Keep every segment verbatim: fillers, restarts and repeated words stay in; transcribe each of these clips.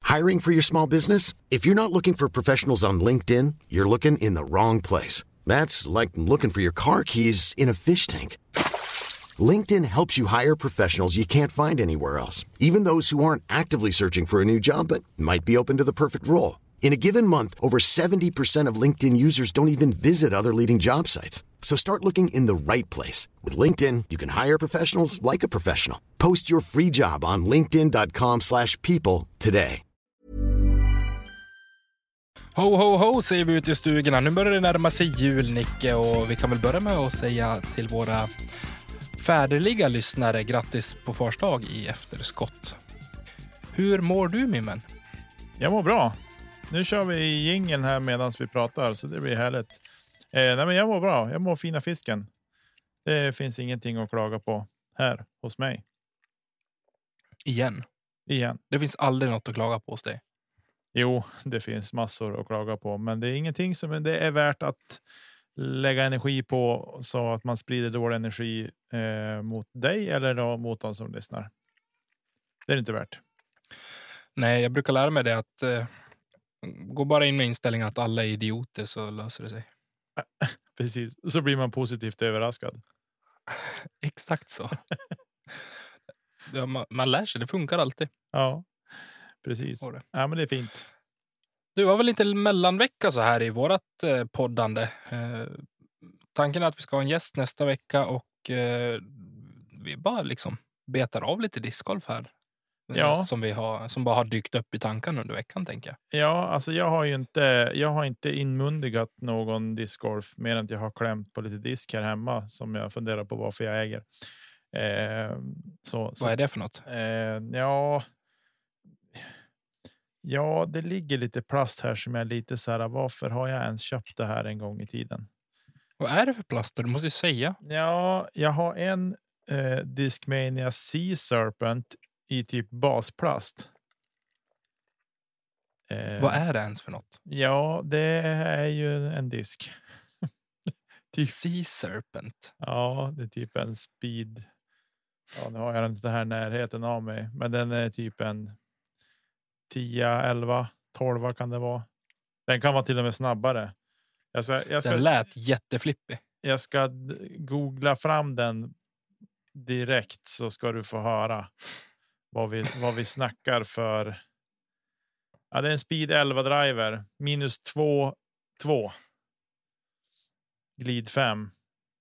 Hiring for your small business? If you're not looking for professionals on LinkedIn, you're looking in the wrong place. That's like looking for your car keys in a fish tank. LinkedIn helps you hire professionals you can't find anywhere else, even those who aren't actively searching for a new job but might be open to the perfect role. In a given month, over seventy percent of LinkedIn users don't even visit other leading job sites. So start looking in the right place. With LinkedIn, you can hire professionals like a professional. Post your free job on linkedin dot com slash people today. Ho, ho, ho, säger vi ut i stugorna. Nu börjar det närma sig jul, Nicke, och vi kan väl börja med att säga till våra färdiga lyssnare grattis på första i efterskott. Hur mår du, min vän? Jag mår bra. Nu kör vi jingeln här medan vi pratar, så det blir härligt. Eh, nej men jag mår bra. Jag mår fina fisken. Det finns ingenting att klaga på här hos mig. Igen. Igen. Det finns aldrig något att klaga på hos dig. Jo, det finns massor att klaga på. Men det är ingenting som det är värt att lägga energi på så att man sprider dålig energi eh, mot dig eller då mot de som lyssnar. Det är inte värt. Nej, jag brukar lära mig det att eh, gå bara in med inställningen att alla är idioter så löser det sig. Precis, så blir man positivt överraskad. Exakt så. ja, man, man lär sig, det funkar alltid. Ja, precis. Ja, men det är fint. Du har väl inte mellanvecka så här i vårat eh, poddande. Eh, tanken är att vi ska ha en gäst nästa vecka och eh, vi bara liksom betar av lite discgolf här. Ja. Som, vi har, som bara har dykt upp i tanken under veckan, tänker jag. Ja, alltså jag har ju inte, jag har inte inmundigat någon discgolf mer än att jag har klämt på lite disk här hemma som jag funderar på varför jag äger. Eh, så, Vad så, är det för något? Eh, ja, ja, det ligger lite plast här som är lite så här, varför har jag ens köpt det här en gång i tiden? Vad är det för plaster? Du måste ju säga. Ja, jag har en eh, Discmania Sea Serpent i typ basplast. Eh, Vad är det ens för något? Ja, det är ju en disk. typ. Sea Serpent. Ja, det är typ en speed. Ja, nu har jag den inte här närheten av mig. Men den är typ en tio, elva, tolv kan det vara. Den kan vara till och med snabbare. Jag ska, jag ska, den lät jätteflippig. Jag ska googla fram den direkt så ska du få höra vad vi, vad vi snackar för. Ja, det är en speed elva driver. Minus två, två. Glid fem.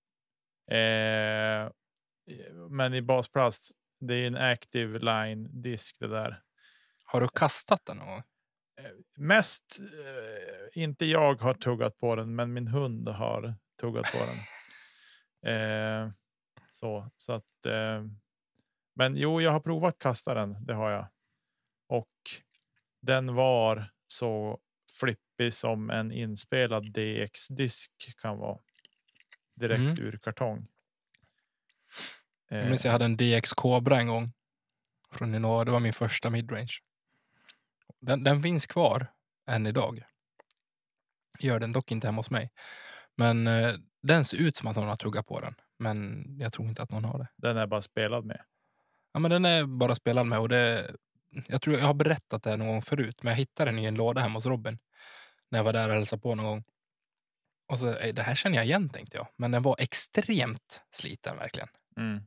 Eh, men i basplast. Det är en active line disk det där. Har du kastat den någon gång? Eh, mest, eh, inte jag har tuggat på den. Men min hund har tuggat på den. Eh, så, så att... Eh, men jo, jag har provat kasta den. Det har jag. Och den var så flippig som en inspelad D X-disk kan vara. Direkt mm. ur kartong. Jag minns jag hade en D X Cobra en gång. Från Innova. Det var min första midrange. Den, den finns kvar än idag. Gör den dock inte hemma hos mig. Men eh, den ser ut som att någon har tuggat på den. Men jag tror inte att någon har det. Den är bara spelad med. Ja, men den är bara spelad med. Och det, jag tror jag har berättat det någon gång förut. Men jag hittade den i en låda hemma hos Robin. När jag var där och hälsade på någon gång. Och så, det här känner jag igen, tänkte jag. Men den var extremt sliten, verkligen. Mm.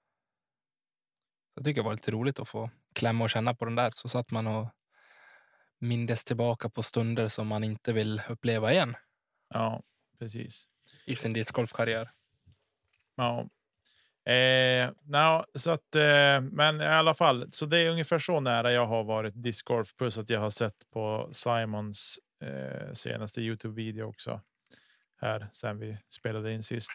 Jag tycker det var lite roligt att få klämma och känna på den där. Så satt man och mindes tillbaka på stunder som man inte vill uppleva igen. Ja, precis. I sin discgolfkarriär. Ja. Eh, no, så att, eh, men i alla fall, så det är ungefär så nära jag har varit discgolf, plus att jag har sett på Simons eh, senaste YouTube-video också. Här, sen vi spelade in sist.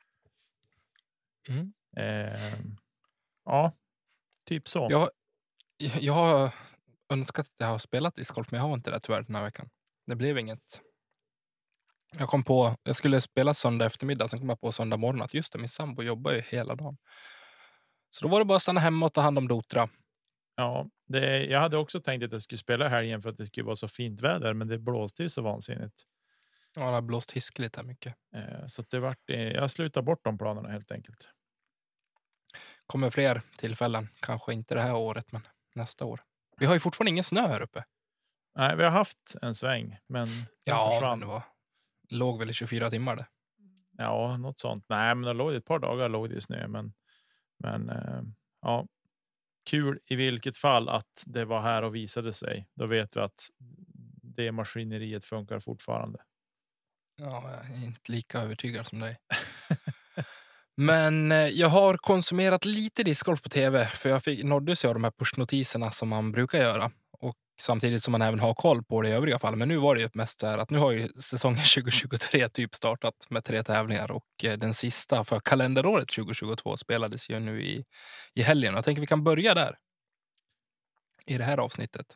Mm. Eh, ja, typ så. Jag, jag har önskat att jag har spelat discgolf, men jag har inte det tyvärr den här veckan. Det blev inget. Jag kom på, jag skulle spela söndag eftermiddag, sen kom jag på söndag morgon att just det, min sambo jobbar ju hela dagen. Så då var det bara att stanna hemma och ta hand om Dotra. Ja, det, jag hade också tänkt att jag skulle spela helgen för att det skulle vara så fint väder, men det blåste ju så vansinnigt. Ja, det har blåst hiskeligt här mycket. Eh, så att det vart, jag slutar bort de planerna helt enkelt. Kommer fler tillfällen, kanske inte det här året, men nästa år. Vi har ju fortfarande ingen snö här uppe. Nej, vi har haft en sväng, men den Ja, försvann. men det var, låg väl i tjugofyra timmar det. Ja, något sånt. Nej, men det låg ett par dagar låg det i snö, men men eh, ja, kul i vilket fall att det var här och visade sig. Då vet vi att det maskineriet funkar fortfarande. Ja, jag är inte lika övertygad som dig. Men eh, jag har konsumerat lite discgolf på tv, för jag fick, nåddes av de här pushnotiserna som man brukar göra. Och samtidigt som man även har koll på det i övriga fall. Men nu var det ju mest så här att nu har ju säsongen tjugo tjugotre typ startat med tre tävlingar. Och eh, den sista för kalenderåret tjugo tjugotvå spelades ju nu i, i helgen. Jag tänker vi kan börja där. I det här avsnittet.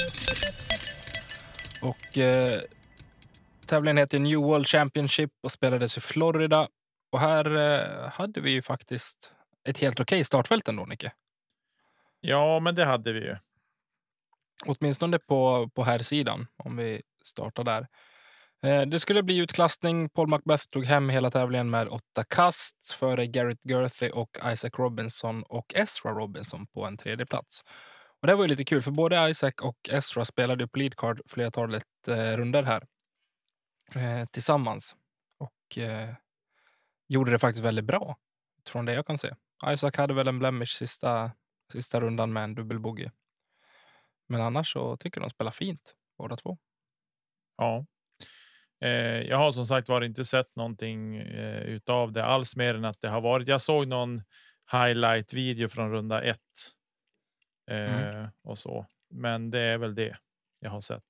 Och eh, tävlingen heter New World Championship och spelades i Florida. Och här eh, hade vi ju faktiskt ett helt okej startfält ändå, Nicke. Ja, men det hade vi ju. Åtminstone på, på här sidan om vi startar där. Eh, det skulle bli utklassning. Paul Macbeth tog hem hela tävlingen med åtta kast före Garrett Gurthey och Isaac Robinson och Ezra Robinson på en tredje plats. Och det var ju lite kul för både Isaac och Ezra spelade på leadcard flertalet eh, runder här eh, tillsammans. Och eh, gjorde det faktiskt väldigt bra från det jag kan se. Isaac hade väl en blemish sista, sista rundan med en dubbelbogey. Men annars så tycker de spelar fint, båda två. Ja. Eh, jag har som sagt var inte sett någonting eh, utav det alls mer än att det har varit. Jag såg någon highlight video från runda ett. Eh, mm. Och så. Men det är väl det jag har sett.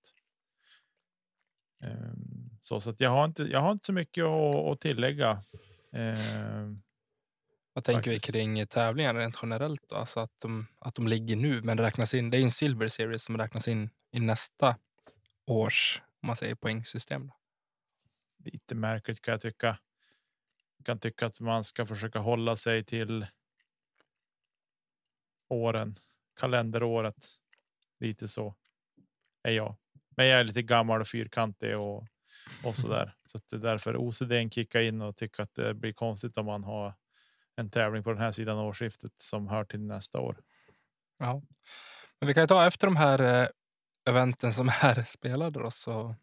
Eh, så så att jag har inte jag har inte så mycket att, att tillägga. Eh, Vad tänker faktiskt vi kring tävlingen rent generellt då? Alltså att de, att de ligger nu men räknas in. Det är en Silver Series som räknas in i nästa års, om man säger, poängsystem. Då. Lite märkligt kan jag tycka. Jag kan tycka att man ska försöka hålla sig till åren, kalenderåret. Lite så är jag. Men jag är lite gammal och fyrkantig och, och så där. Så att det är därför O C D kickar in och tycker att det blir konstigt om man har en tävling på den här sidan av årsskiftet som hör till nästa år. Ja, men vi kan ju ta efter de här eh, eventen som är spelade då, så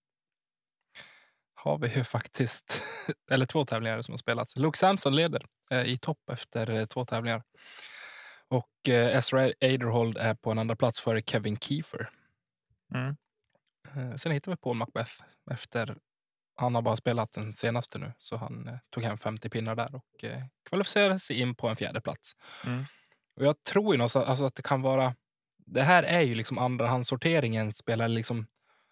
har vi ju faktiskt eller två tävlingar som har spelats. Luke Sampson leder eh, i topp efter eh, två tävlingar. Och eh, Ezra Aderhold är på en andra plats före Kevin Kiefer. Mm. Eh, sen hittar vi Paul Macbeth efter han har bara spelat den senaste nu, så han eh, tog hem femtio pinnar där och eh, kvalificerade sig in på en fjärde plats. Mm. Och jag tror ju någonstans, alltså att det kan vara, det här är ju liksom andrahandssorteringen spelar liksom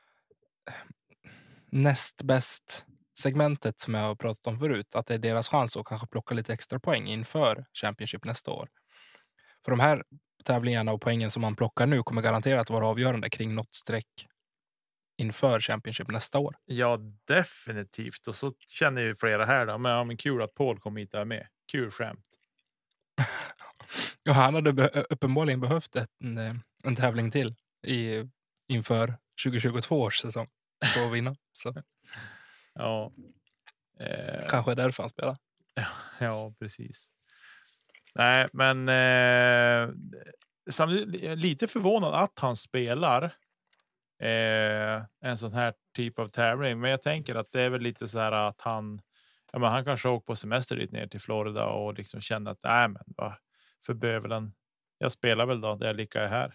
näst bäst segmentet som jag har pratat om förut, att det är deras chans att kanske plocka lite extra poäng inför Championship nästa år. För de här tävlingarna och poängen som man plockar nu kommer garanterat vara avgörande kring något streck inför Championship nästa år. Ja, definitivt. Och så känner ju flera här då. Men, ja, men kul att Paul kom hit där med. Kul skämt. Ja, han hade be- uppenbarligen behövt ett, en, en tävling till i, inför tjugo tjugotvå års säsong för att vinna. Så. Ja. Eh, Kanske är därför han spelar. Ja, ja precis. Nej, men eh, samtidigt lite förvånad att han spelar eh, en sån här typ av tävling. Men jag tänker att det är väl lite så här att han, ja, men han kanske åker på semester dit ner till Florida och liksom känner att nej, men vad för bövelen. Jag spelar väl då, det är lika här.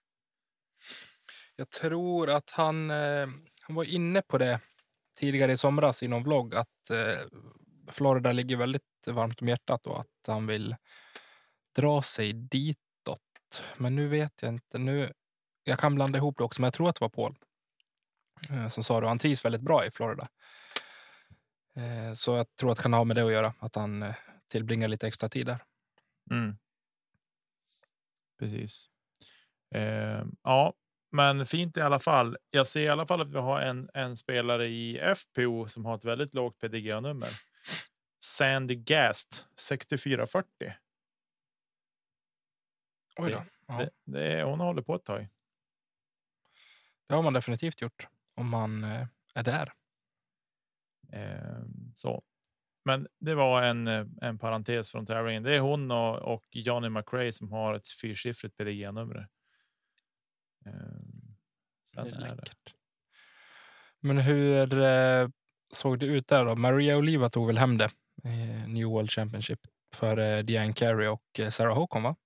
Jag tror att han, eh, han var inne på det tidigare i somras i någon vlogg att eh, Florida ligger väldigt varmt om hjärtat och att han vill dra sig ditåt. Men nu vet jag inte. Nu, jag kan blanda ihop det också, men jag tror att det var Paul eh, som sa det. Han trivs väldigt bra i Florida. Eh, så jag tror att det kan ha med det att göra. Att han eh, tillbringar lite extra tid där. Mm. Precis. Eh, ja, men fint i alla fall. Jag ser i alla fall att vi har en, en spelare i F P O som har ett väldigt lågt P D G-nummer. Sandy Gast, sextiofyra fyrtio. Oj då. Ja. Det, det är, hon håller på ett tag. Det har man definitivt gjort om man eh, är där. Eh, så. Men det var en, en parentes från tävlingen. Det är hon och, och Johnny McRae som har ett fyrsiffrigt P D G-nummer. Eh, Det sen är är det. läckert. Men hur eh, såg det ut där då? Maria Oliva tog väl hem det. Eh, New World Championship för eh, Diane Carey och eh, Sarah Håkon, va?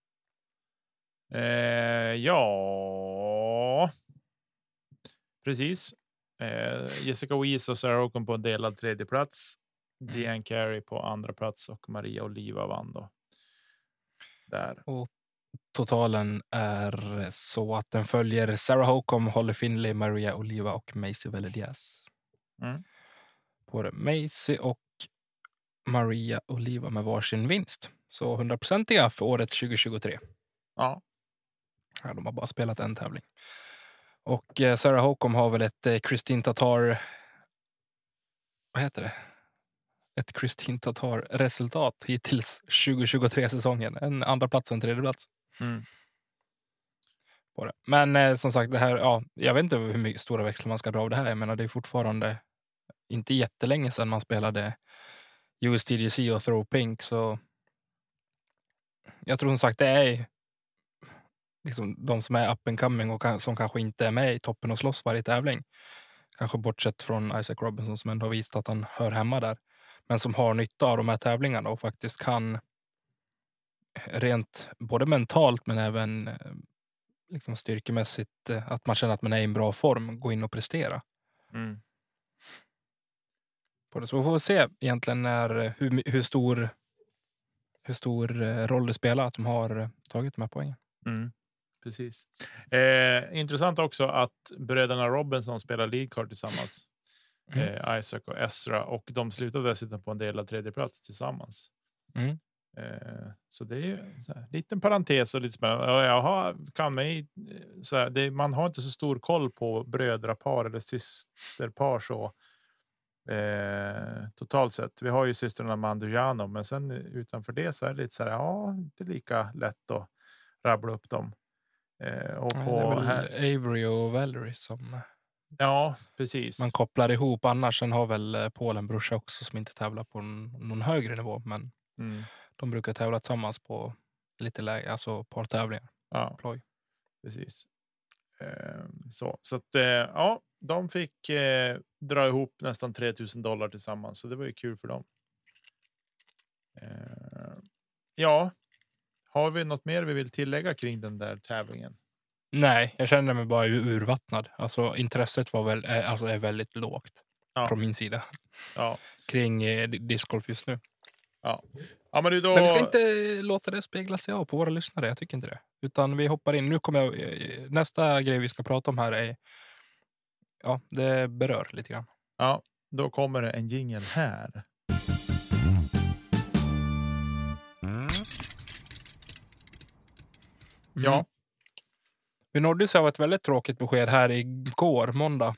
Eh, ja, precis. Eh, Jessica Weiss och Sarah Håkon på en delad tredje plats. Mm. Diane Carey på andra plats och Maria Oliva vann då. Där. Och totalen är så att den följer Sarah Håkon, Holly Finley, Maria Oliva och Macy Velediaz. Mm. På det. Macy och Maria Oliva med varsin vinst. Så hundraprocentiga för året tjugohundratjugotre. Ja. Ja, de har bara spelat en tävling. Och eh, Sarah Håkon har väl ett eh, Christine Tatar... Vad heter det? Ett Christine Tatar-resultat hittills tjugohundratjugotre-säsongen. En andra plats och en tredje plats. Mm. På det. Men eh, som sagt, det här, ja, jag vet inte hur mycket stora växlar man ska dra av det här. Jag menar, det är fortfarande inte jättelänge sedan man spelade U S T G C och Throw Pink. Så jag tror som sagt det är liksom de som är up and coming och kan, som kanske inte är med i toppen och slåss varje tävling. Kanske bortsett från Isaac Robinson som ändå har visat att han hör hemma där. Men som har nytta av de här tävlingarna och faktiskt kan rent både mentalt men även liksom styrkemässigt, att man känner att man är i en bra form, gå in och prestera. Mm. På det. Så vi får se egentligen när, hur, hur, stor, hur stor roll det spelar att de har tagit de här poängen. Mm. Precis. Eh, intressant också att bröderna Robinson spelar lead card tillsammans. Mm. Eh, Isaac och Ezra. Och de slutade dessutom på en del av tredje plats tillsammans. Mm. Eh, så det är ju en liten parentes och lite spännande. Och jag har, kan mig, så här, det, man har inte så stor koll på brödrapar eller systerpar så eh, totalt sett. Vi har ju systrarna Mandujano, men sen utanför det så är det lite så här, ja, inte lika lätt att rabbla upp dem. Eh, och Ja, på det är väl här, Avery och Valerie som ja, precis. man kopplar ihop. Annars sen har väl Paul en brorsa också som inte tävlar på någon, någon högre nivå, men Mm. de brukar tävla tillsammans på lite lägre, alltså partävlingar. Ja, Ploj. precis. Eh, så så att eh, ja, de fick eh, dra ihop nästan tre tusen dollar tillsammans, så det var ju kul för dem. Eh, ja, har vi något mer vi vill tillägga kring den där tävlingen? Nej, jag känner mig bara urvattnad. Alltså intresset var väl, är, alltså, är väldigt lågt Ja. från min sida Ja, kring eh, discgolf just nu. ja. Ja, men du då... Men vi ska inte låta det spegla sig av på våra lyssnare, jag tycker inte det. Utan vi hoppar in. Nu kommer jag, nästa grej vi ska prata om här är, ja, det berör lite grann. Ja, då kommer det en jingle här. Mm. Ja. Vi nåddes av ett väldigt tråkigt besked här igår, måndag.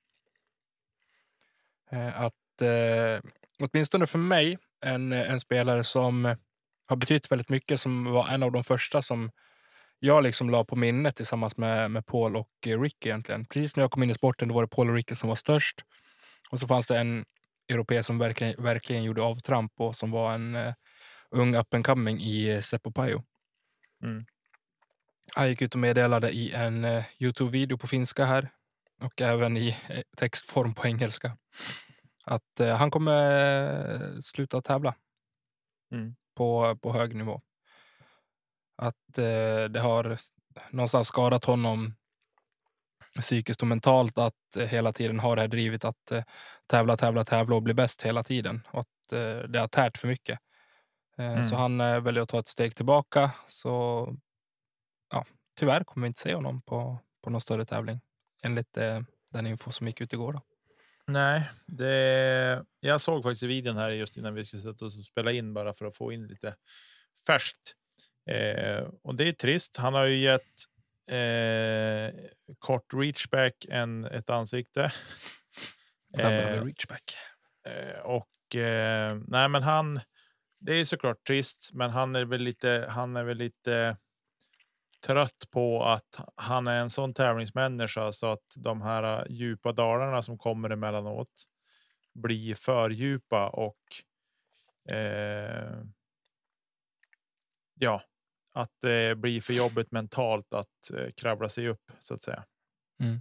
Eh, att eh, åtminstone för mig, en, en spelare som har betytt väldigt mycket, som var en av de första som jag liksom la på minnet tillsammans med, med Paul och Ricky egentligen. Precis när jag kom in i sporten då var det Paul och Ricky som var störst. Och så fanns det en europé som verkligen, verkligen gjorde avtramp och som var en uh, ung up and coming i uh, Seppo Pajo. Mm. Han gick ut och meddelade i en uh, YouTube-video på finska här och även i uh, textform på engelska att uh, han kommer uh, sluta tävla Mm. på, på hög nivå. Att uh, det har någonstans skadat honom psykiskt och mentalt att uh, hela tiden har det här drivet att uh, tävla, tävla, tävla och bli bäst hela tiden. Och att uh, det har tärt för mycket. Uh, Mm. Så han uh, väljer att ta ett steg tillbaka. Så ja, tyvärr kommer vi inte se honom på, på någon större tävling. Enligt uh, den info som gick ut igår då. Nej, det, jag såg faktiskt videon här just innan vi skulle sätta oss och spela in bara för att få in lite färskt. Eh, och det är trist. Han har ju gett eh, kort reachback än ett ansikte. Eh, reachback. Eh, och eh, nej, men han, det är såklart trist, men han är väl lite, han är väl lite trött på att han är en sån tävlingsmänniska så att de här djupa dalarna som kommer emellanåt blir för djupa och eh, ja, att det blir för jobbigt mentalt att eh, krabbla sig upp så att säga. Mm.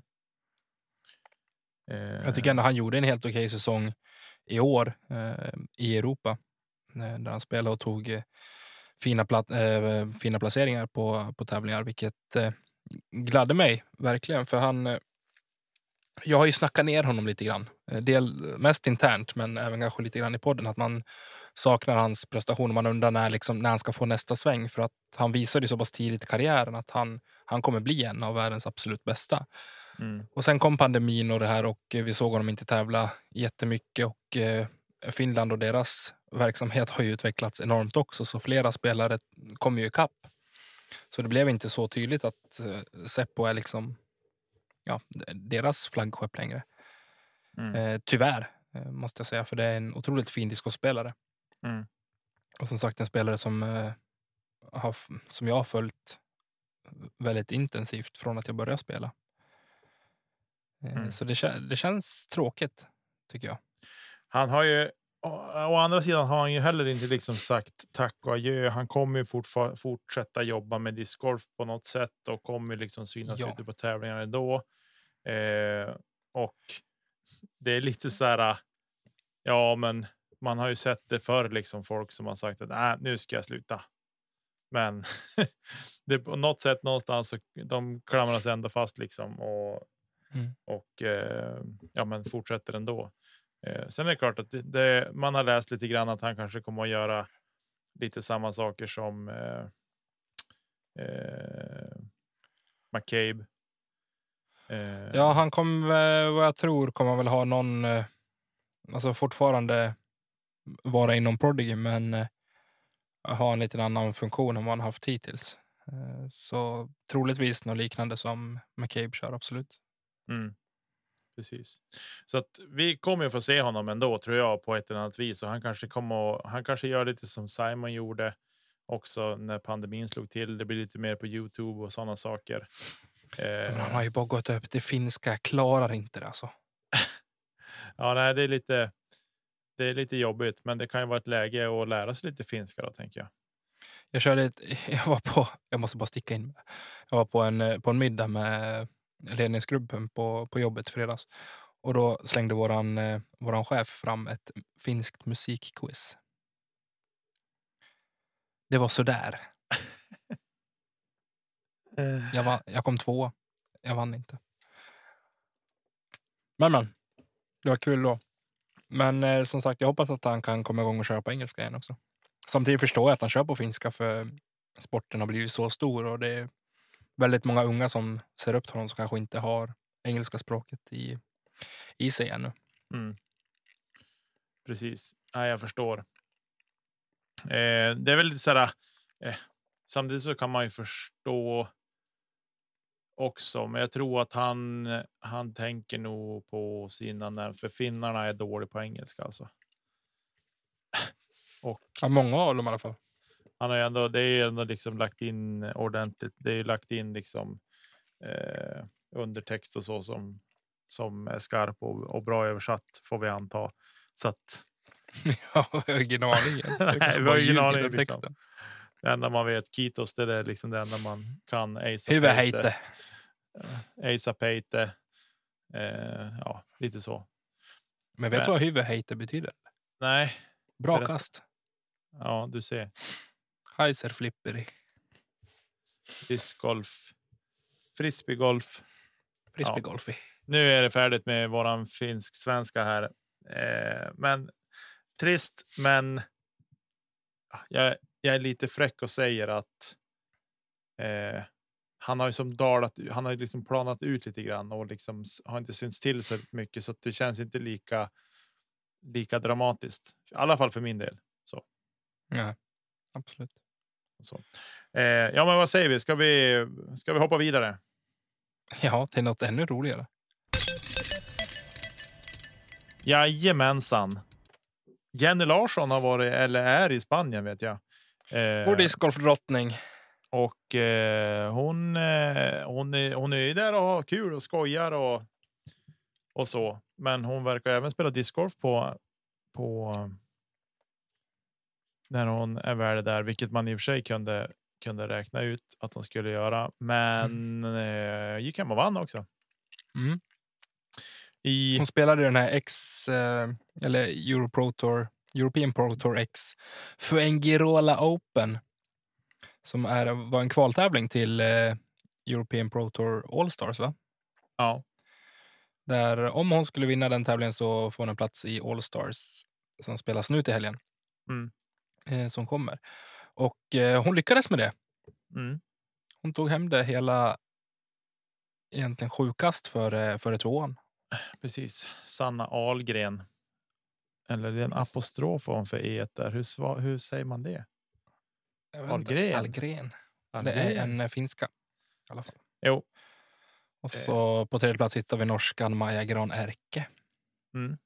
Eh, Jag tycker ändå han gjorde en helt okej säsong i år eh, i Europa. Eh, där han spelade och tog eh, fina, plat- eh, fina placeringar på, på tävlingar. Vilket eh, gladde mig verkligen. För han... Eh, jag har ju snackat ner honom lite grann. Eh, del, mest internt men även kanske lite grann i podden. Att man saknar hans prestation. Man undrar när, liksom, när han ska få nästa sväng. För att han visade ju så pass tidigt i karriären att han, han kommer bli en av världens absolut bästa. mm. Och sen kom pandemin och det här och vi såg honom inte tävla jättemycket och eh, Finland och deras verksamhet har ju utvecklats enormt också så flera spelare kom ju ikapp. Så det blev inte så tydligt att eh, Seppo är liksom ja, deras flaggskepp längre. Mm. Eh, tyvärr eh, måste jag säga för det är en otroligt fin discospelare. Mm. Och som sagt en spelare som, eh, har, som jag har följt väldigt intensivt från att jag började spela. Mm. Så det, det känns tråkigt, tycker jag. Han har ju, å, å andra sidan har han ju heller inte liksom sagt tack och adjö. Han kommer ju fortfar- fortsätta jobba med discgolf på något sätt och kommer liksom synas Ja. ute på tävlingar ändå. Eh, och det är lite så här, ja men man har ju sett det förr liksom folk som har sagt att nej, nu ska jag sluta. Men det på något sätt någonstans så de klamrar sig ändå fast liksom och Mm. och eh, ja, men fortsätter ändå. Eh, sen är det klart att det, det, man har läst lite grann att han kanske kommer att göra lite samma saker som eh, eh, McCabe. Eh, Ja, han kommer, vad jag tror, kommer väl ha någon, eh, alltså fortfarande vara inom Prodigy, men eh, ha en lite annan funktion än vad han haft hittills. Eh, så troligtvis något liknande som McCabe kör, absolut. Mm. Precis. Så att vi kommer ju få se honom ändå tror jag på ett eller annat vis och han kanske kommer att, han kanske gör lite som Simon gjorde också när pandemin slog till. Det blir lite mer på YouTube och sådana saker. Men Eh, han har ju bara gått upp till finska, jag klarar inte det alltså. ja, nej, det är lite det är lite jobbigt, men det kan ju vara ett läge att lära sig lite finska då tänker jag. Jag körde ett, jag var på, jag måste bara sticka in. Jag var på en, på en middag med ledningsgruppen på, på jobbet fredags. Och då slängde våran, eh, våran chef fram ett finskt musikquiz. Det var sådär. Jag, var, jag kom två. Jag vann inte. Men men. Det var kul då. Men eh, som sagt, jag hoppas att han kan komma igång och köra på engelska igen också. Samtidigt förstår jag att han kör på finska för sporten har blivit så stor och det är väldigt många unga som ser upp till honom som kanske inte har engelska språket i, i sig ännu. Mm. Precis. Ja, jag förstår. Eh, det är väl lite så här. Eh, samtidigt så kan man ju förstå också, men jag tror att han han tänker nog på sina när för finnarna är dåliga på engelska alltså. Och Ja, många av dem i alla fall. han har ju ändå det är ju ändå liksom lagt in ordentligt. Det är ju lagt in liksom eh, undertext och så som som är skarp och, och bra översatt får vi anta. Så att Ja, jag har ingen aning. nej, vi har ingen aning liksom. Texten. Det enda man vet, Kitos, det är liksom det enda man kan. Huvudhejte. Asa Peite. Eh, ja, lite så. Men vet Men- du vad huvudhejte betyder? Nej, Bra Berätta. kast. ja, du ser. Heiser flipperi. Discgolf. Frisbeegolf. Frisbeegolfi. Nu är det färdigt med våran finsk-svenska här. Eh, men trist, men jag, jag är lite fräck och säger att eh, han har ju som dalat, han har ju liksom planat ut lite grann och liksom s- har inte synts till så mycket så att det känns inte lika lika dramatiskt. I alla fall för min del. Ja, absolut. Så. Eh, ja, men vad säger vi? Ska vi ska vi hoppa vidare? Ja, till något ännu roligare. Jajamensan. Jenny Larsson har varit eller är i Spanien vet jag. Eh, Vår discgolfdrottning. och eh, hon eh, hon är hon är ju där och har kul och skojar och och så, men hon verkar även spela discgolf på på när hon är väl där, vilket man i och för sig kunde kunde räkna ut att de skulle göra. Men mm. eh, gick hem och vann också. Mm. I... Hon spelade den här X eh, eller Euro Pro Tour, European Pro Tour X Fuengirola Open som är, var en kvaltävling till eh, European Pro Tour All Stars, va? Ja. Där om hon skulle vinna den tävlingen så får hon en plats i All Stars som spelas nu till helgen. Mm. Eh, som kommer. Och eh, hon lyckades med det. Mm. Hon tog hem det hela egentligen sjukast för, för tvåan. Precis. Sanna Ahlgren. Eller det är en apostrof om för e där. Hur, hur säger man det? Ahlgren. Ahlgren. Det är en finska. I alla fall. Jo. Och så eh. på tredje plats hittar vi norskan Maja Gran Erke. Mm.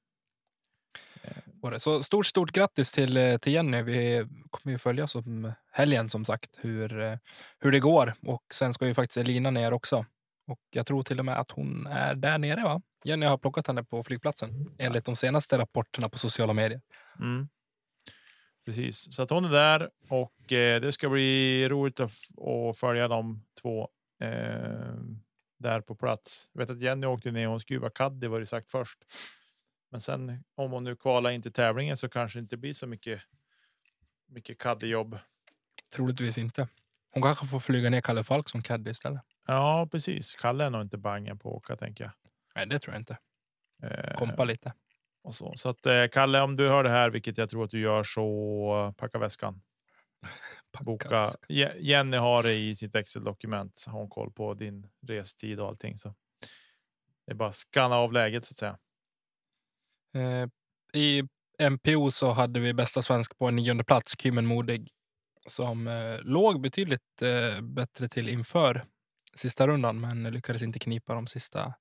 Så stort, stort grattis till, till Jenny. Vi kommer ju följa som helgen som sagt hur, hur det går. Och sen ska ju faktiskt Elina ner också. Och jag tror till och med att hon är där nere, va? Jenny har plockat henne på flygplatsen enligt de senaste rapporterna på sociala medier. Mm. Precis, så att hon är där och eh, det ska bli roligt att, f- att följa de två eh, där på plats. Jag vet att Jenny åkte ner och hon skulle vara caddy, var det sagt först. Men sen om hon nu kvalar in till tävlingen så kanske det inte blir så mycket mycket caddyjobb. Troligtvis inte. Hon kanske får flyga ner Kalle Falk som caddy istället. Ja, precis. Kalle är nog inte bangen på att åka, tänker jag. Nej, det tror jag inte. Eh, Kompa lite. Och så så att eh, Kalle, om du hör det här, vilket jag tror att du gör, så packa väskan. Packa Boka. väskan. Je- Jenny har det i sitt Excel-dokument. Har hon koll på din restid och allting, så det är bara att skanna av läget så att säga. Eh, I M P O så hade vi bästa svensk på en nionde plats, Kymmen Modig, som eh, låg betydligt eh, bättre till inför sista rundan, men lyckades inte knipa de sista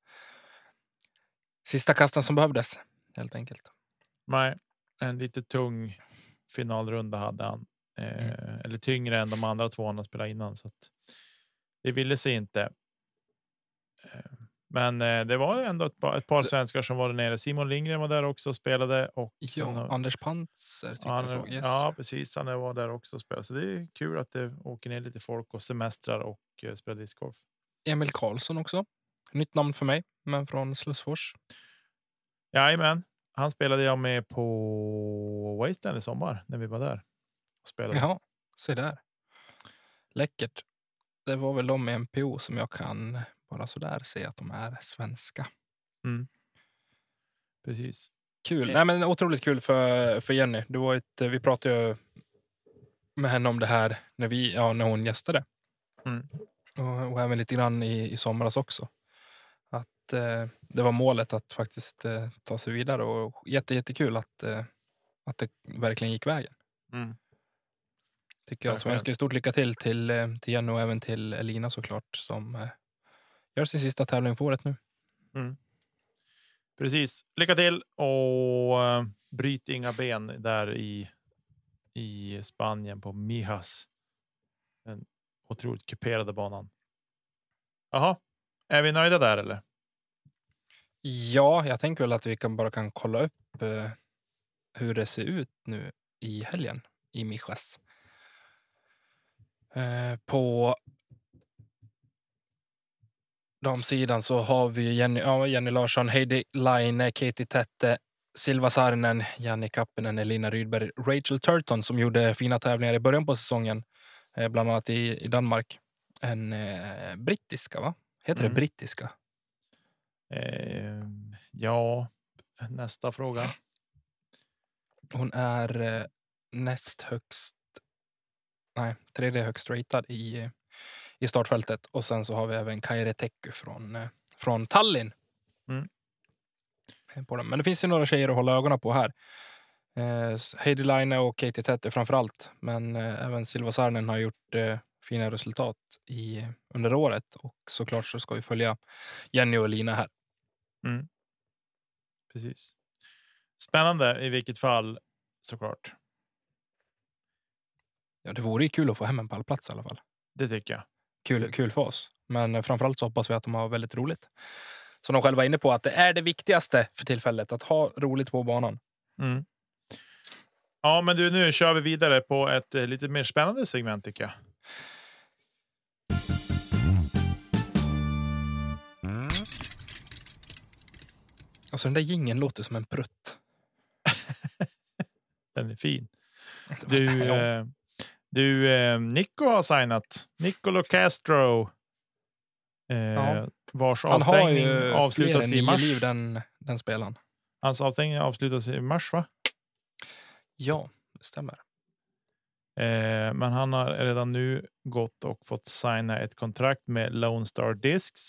sista kasten som behövdes, helt enkelt. Nej, en lite tung finalrunda hade han. Eh, mm. Eller tyngre än de andra två han spelade innan, så att det ville sig inte. Eh, men eh, det var ändå ett par, ett par svenskar som var där nere. Simon Lindgren var där också och spelade. Och ja, sen, Anders Pantzer tyckte han, jag såg. Yes. Ja, precis. Han var där också och spelade. Så det är kul att det åker ner lite folk och semestrar och eh, spelar discgolf. Emil Karlsson också. Nytt namn för mig, men från Slussfors. Jajamän. Han spelade jag med på Wasteland i sommar när vi var där och spelade. Ja, se där. Läckert. Det var väl de med M P O som jag kan bara så där se att de är svenska. Mm. Precis. Kul. Nej, men otroligt kul för, för Jenny. Det var ett, vi pratade ju med henne om det här när, vi, ja, när hon gästade. Mm. Och, och även lite grann i, i somras också. Att eh, det var målet att faktiskt eh, ta sig vidare. Och jätte, jättekul att, eh, att det verkligen gick vägen. Mm. Tycker jag. Så jag önskar stort lycka till till, eh, till Jenny och även till Elina såklart. Som eh, gör sin sista tävling för året nu. Mm. Precis. Lycka till och uh, bryt inga ben där i i Spanien på Mijas. Den otroligt kuperade banan. Jaha. Är vi nöjda där eller? Ja, jag tänker väl att vi kan bara kan kolla upp eh, hur det ser ut nu i helgen i Mijas. Eh, på de sidan så har vi Jenny, ja, Jenny Larsson, Heidi Laine, Katie Tette, Silva Saarinen, Janni Kappinen, Elina Rydberg, Rachel Turton som gjorde fina tävlingar i början på säsongen. Eh, bland annat i, i Danmark. En eh, brittiska, va? Heter Mm. det brittiska? Eh, ja, nästa fråga. Hon är eh, näst högst, nej, tredje högst ratad i, i startfältet. Och sen så har vi även Kaire Tekku från, eh, från Tallinn. Mm. På dem. Men det finns ju några tjejer att hålla ögonen på här. Eh, Heidi Laine och Katie Tette framför allt. Men eh, även Silva Saarinen har gjort eh, fina resultat i, under året. Och såklart så ska vi följa Jenny och Lina här. Mm. Precis. Spännande i vilket fall, såklart. Ja, det vore ju kul att få hem en pallplats i alla fall. Det tycker jag. Kul, kul för oss. Men framförallt så hoppas vi att de har väldigt roligt. Som de själva är inne på att det är det viktigaste för tillfället. Att ha roligt på banan. Mm. Ja, men du, nu kör vi vidare på ett eh, lite mer spännande segment tycker jag. Alltså den där jingeln låter som en prutt. Den är fin. Du, ja. eh, du eh, Nico har signat. Nicolo Castro. Eh, Ja. Vars Han har avstängning ju avslutas fler i än mars. nio liv den, den spelaren. Hans avstängning avslutas i mars, va? Ja, det stämmer. Eh, men han har redan nu gått och fått signa ett kontrakt med Lone Star Discs.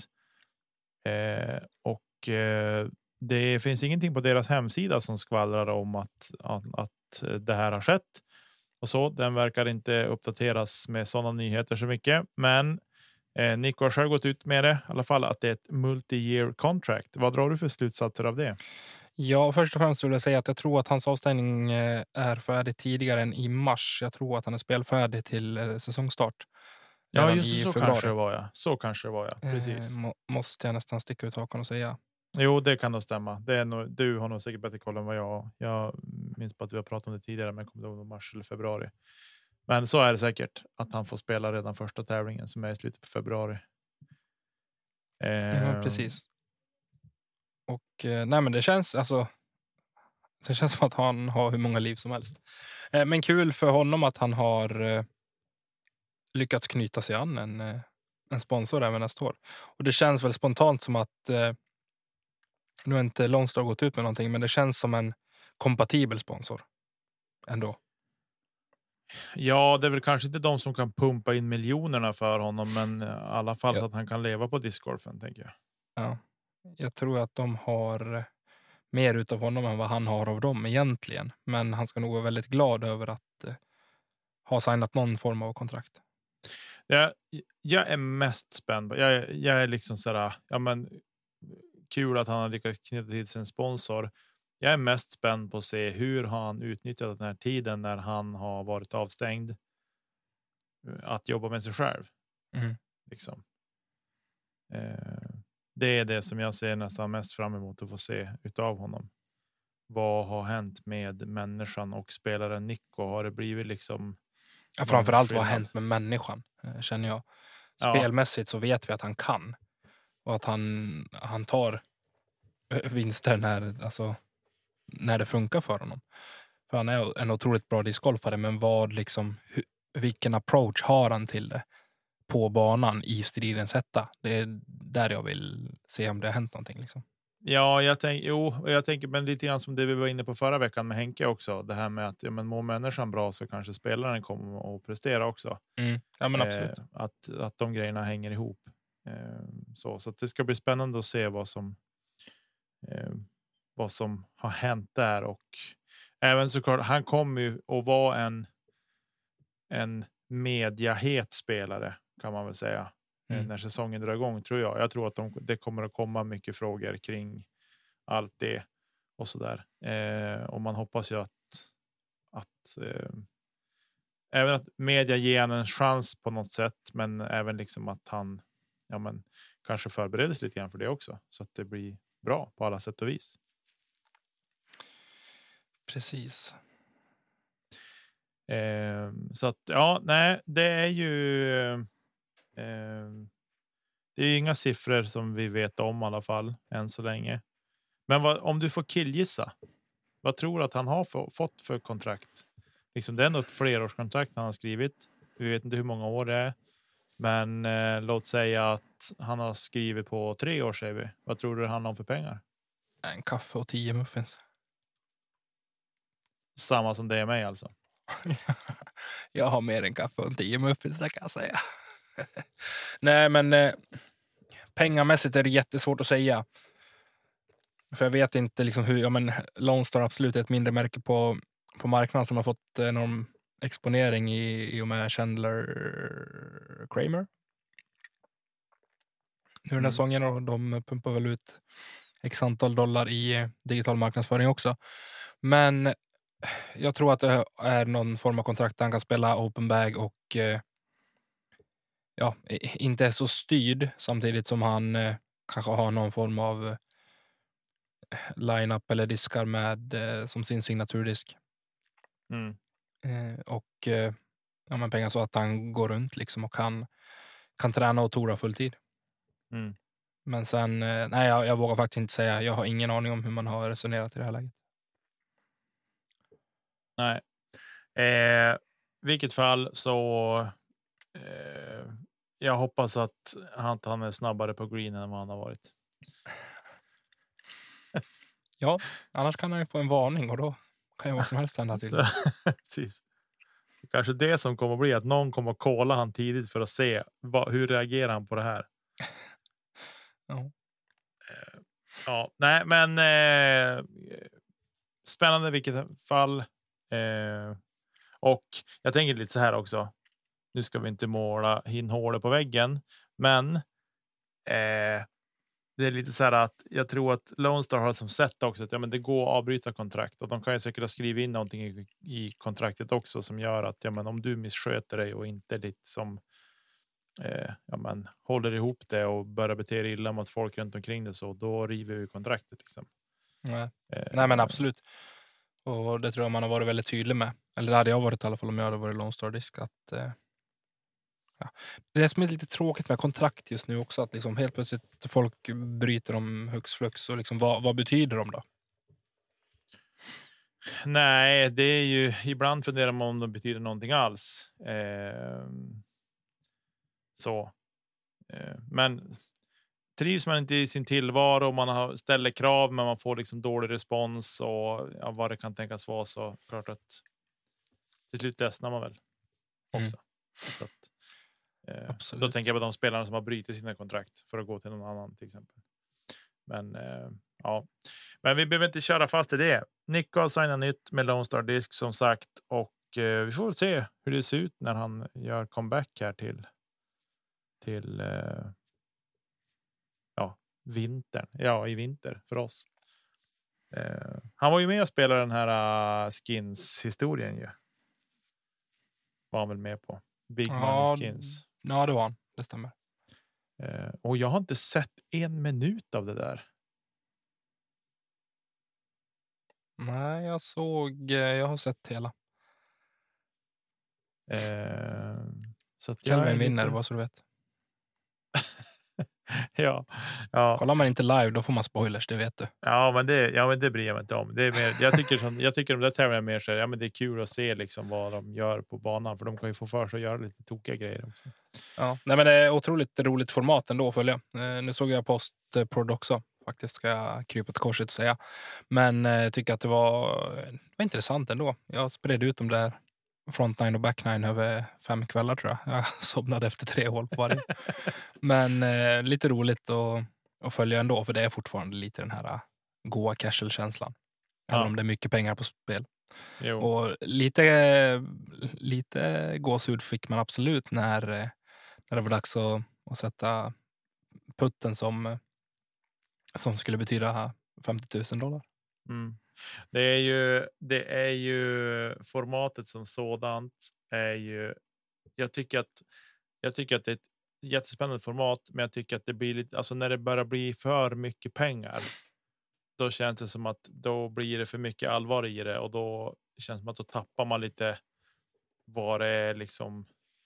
Eh, och eh, det finns ingenting på deras hemsida som skvallrar om att, att, att det här har skett. Och så, den verkar inte uppdateras med sådana nyheter så mycket. Men eh, Nico har själv gått ut med det. I alla fall att det är ett multi-year contract. Vad drar du för slutsatser av det? Ja, först och främst vill jag säga att jag tror att hans avstängning är färdig tidigare än i mars. Jag tror att han är spelfärdig till säsongstart. Ja, just så kanske det var jag. Så kanske det var jag. Precis. Eh, må, måste jag nästan sticka ut hakan och säga. Jo, det kan nog stämma. Det är nog, du har nog säkert bättre koll än vad jag. Jag minns på att vi har pratat om det tidigare, men kommer ihåg mars eller februari. Men så är det säkert att han får spela redan första tävlingen som är i slutet på februari. Eh, ja, precis. Och eh, nej, men det känns alltså. Det känns som att han har hur många liv som helst. Eh, men kul för honom att han har eh, lyckats knyta sig an en, eh, en sponsor även nästa år. Och det känns väl spontant som att eh, nu har inte Lone Star gått ut med någonting, men det känns som en kompatibel sponsor ändå. Ja, det är väl kanske inte de som kan pumpa in miljonerna för honom, men i alla fall ja. så att han kan leva på discgolfen, tänker jag. Ja, jag tror att de har mer utav honom än vad han har av dem egentligen. Men han ska nog vara väldigt glad över att eh, ha signat någon form av kontrakt. Jag, jag är mest spänd. Jag, jag är liksom sådär, ja men kul att han har lyckats knyta till sin sponsor. Jag är mest spänd på att se hur han utnyttjat den här tiden när han har varit avstängd. Att jobba med sig själv. Mm. Liksom. Eh, det är det som jag ser nästan mest fram emot att få se utav honom. Vad har hänt med människan och spelaren Nico? Har det blivit liksom... Ja, framförallt vad har hänt med människan, känner jag. Spelmässigt så vet vi att han kan. Och att han, han tar vinster när, alltså, när det funkar för honom. För han är en otroligt bra discgolfare, men vad liksom, hur, vilken approach har han till det på banan i stridens hetta? Det är där jag vill se om det har hänt någonting. Liksom. Ja, jag tänker, jo, jag tänker, men lite grann som det vi var inne på förra veckan med Henke också. Det här med att ja, men mår människan bra så kanske spelaren kommer att prestera också. Mm. Ja, men absolut. Eh, att, att de grejerna hänger ihop. Eh, så så att det ska bli spännande att se vad som eh, vad som har hänt där. Och även såklart, han kommer ju att vara en en mediahet spelare, kan man väl säga. Mm. När säsongen drar igång, tror jag. Jag tror att de, det kommer att komma mycket frågor kring allt det och så där. Eh, och man hoppas ju att att eh, även att media ger en chans på något sätt, men även liksom att han ja, men kanske förbereder sig lite grann för det också, så att det blir bra på alla sätt och vis. Precis. Eh, så att ja, nej, det är ju eh, det är inga siffror som vi vet om i alla fall än så länge. Men vad, om du får killgissa, vad tror du att han har för, fått för kontrakt? Liksom, det är något flerårskontrakt han har skrivit. Vi vet inte hur många år det är. Men eh, låt säga att han har skrivit på tre år, säger vi. Vad tror du han har för pengar? En kaffe och tio muffins. Samma som det är mig alltså. Jag har mer än kaffe och tio muffins, det kan jag säga. Nej, men eh, pengamässigt är det jättesvårt att säga. För jag vet inte liksom hur, ja men Lone Star absolut är ett mindre märke på, på marknaden som har fått enorm exponering i, i och med Chandler Kramer. Nu den här säsongen, och de pumpar väl ut x antal dollar i digital marknadsföring också. Men jag tror att det är någon form av kontrakt där han kan spela open bag och eh, ja, inte är så styrd, samtidigt som han eh, kanske har någon form av eh, line-up eller diskar med eh, som sin signaturdisk. Mm. Eh, och eh, ja, men pengar så att han går runt liksom och kan, kan träna och tora fulltid. Mm. Men sen, eh, nej jag, jag vågar faktiskt inte säga. Jag har ingen aning om hur man har resonerat i det här läget. Nej. Eh, vilket fall så eh, jag hoppas att han, han är snabbare på green än vad han har varit. Ja, annars kan han ju få en varning och då kan ju vad som helst hända tydligen. Precis. Kanske det som kommer att bli att någon kommer att kolla han tidigt för att se vad, hur reagerar han på det här. Ja. Eh, ja, nej, men eh, spännande vilket fall. Eh, och jag tänker lite så här också. Nu ska vi inte måla in hålet på väggen, men eh, det är lite så här att jag tror att Lone Star har som sett också att ja, men det går att avbryta kontrakt och de kan ju säkert ha skrivit in någonting i, i kontraktet också som gör att ja, men om du missköter dig och inte lite som eh, ja, men håller ihop det och börjar bete dig illa mot folk runt omkring det så då river vi kontraktet liksom. Nej. Eh, Nej men absolut. Och det tror jag man har varit väldigt tydlig med. Eller det hade jag varit i alla fall om jag hade varit Lone Star Disk att eh, ja. Det är som är lite tråkigt med kontrakt just nu också att liksom helt plötsligt folk bryter dem hux flux och liksom vad, vad betyder de då? Nej, det är ju ibland funderar man om de betyder någonting alls. Eh, så. Eh, men trivs man inte i sin tillvaro och man har, ställer krav men man får liksom dålig respons och ja, vad det kan tänkas vara så klart att till slut ledsnar man väl också. Mm. Så att, eh, då tänker jag på de spelarna som har brutit sina kontrakt för att gå till någon annan till exempel. Men eh, ja, men vi behöver inte köra fast i det. Nick har signat nytt med Lone Star Disk som sagt och eh, vi får se hur det ser ut när han gör comeback här till till eh, ja, vintern. Ja, i vinter för oss. Eh, han var ju med och spelade den här uh, skins historien ju. Var han väl med på Big ja, Money Skins. Ja, det var han. Det stämmer. Eh, och jag har inte sett en minut av det där. Nej, jag såg, jag har sett hela. Eh, så att Kelvin jag vinner, lite... vad så du vet. ja, ja. Kollar man inte live, då får man spoilers, det vet du. Ja, men det, ja, men det bryr jag mig inte om. Det är mer, jag tycker som, jag tycker de där tävlingarna mer så här, ja, men det är kul att se liksom vad de gör på banan för de kan ju få för sig att göra lite tokiga grejer också. Ja, nej, men det är otroligt roligt format ändå följa. Eh, nu såg jag post-prod också. Faktiskt ska jag krypa till korset och säga. Men jag eh, tycker att det var, det var intressant ändå. Jag spred ut dem där front nine och back nine över fem kvällar tror jag. Jag somnade efter tre hål på varje. Men eh, lite roligt att, att följa ändå. För det är fortfarande lite den här goa casual-känslan. Även ja. om det är mycket pengar på spel. Jo. Och lite, lite gåshud fick man absolut när, när det var dags att, att sätta putten som, som skulle betyda femtio tusen dollar. Mm. Det är ju det är ju formatet som sådant är ju jag tycker att jag tycker att det är ett jättespännande format men jag tycker att det blir lite alltså när det börjar bli för mycket pengar då känns det som att då blir det för mycket allvar i det och då känns det som att då tappar man lite vad det är liksom